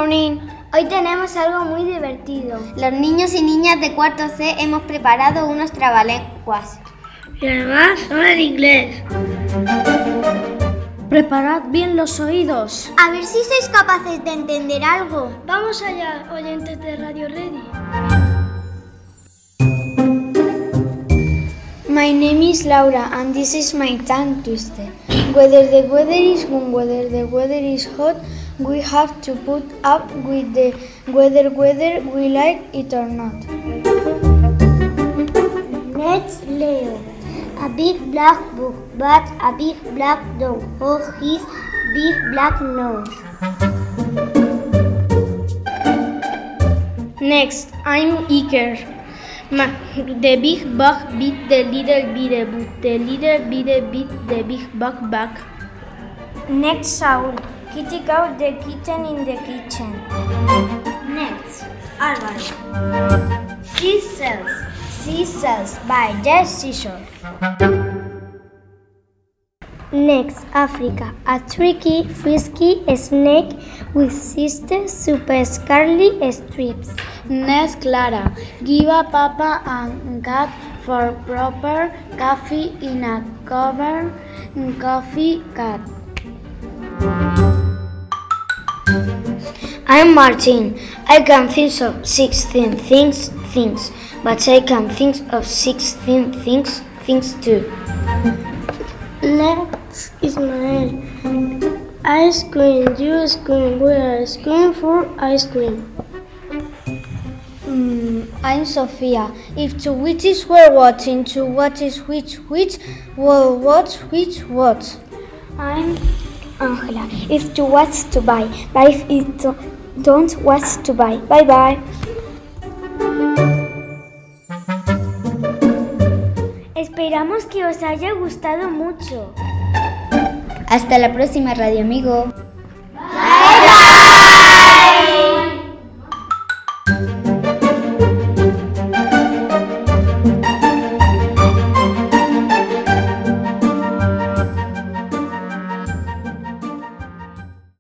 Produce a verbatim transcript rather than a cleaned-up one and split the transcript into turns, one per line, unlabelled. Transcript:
morning.
Hoy tenemos algo muy divertido.
Los niños y niñas de cuarto C hemos preparado unos trabalenguas.
Y además son en inglés.
Preparad bien los oídos.
A ver si sois capaces de entender algo.
Vamos allá, oyentes de Radio Ready.
My name is Laura and this is my tongue twister. Whether the weather is warm, whether the weather is hot, we have to put up with the weather whether we like it or not.
Next Leo. A big black book, but a big black dog. Oh, his big black nose.
Next, I'm Iker. Ma- the big bug beat the little bitty boot. The little bitty beat the big bug back.
Next, Saul. Kitty got the kitten in the kitchen.
Next, Álvaro. Seashells.
Seashells by Jess Seashore.
Next, Africa. A tricky, frisky snake with sister super scarly strips.
Next, Clara. Give a papa and cat for proper coffee in a covered coffee cat.
I'm Martin. I can think of sixteen things, things, but I can think of sixteen things, things too.
Next, Ismael. Ice cream, you scream, we are screaming for ice cream.
Mm, I'm Sophia. If two witches were watching, to what is which which, will watch which what?
I'm Angela. If to what's to buy, but if it to, don't what's to buy. Bye bye.
Esperamos que os haya gustado mucho.
Hasta la próxima, Radio Amigo.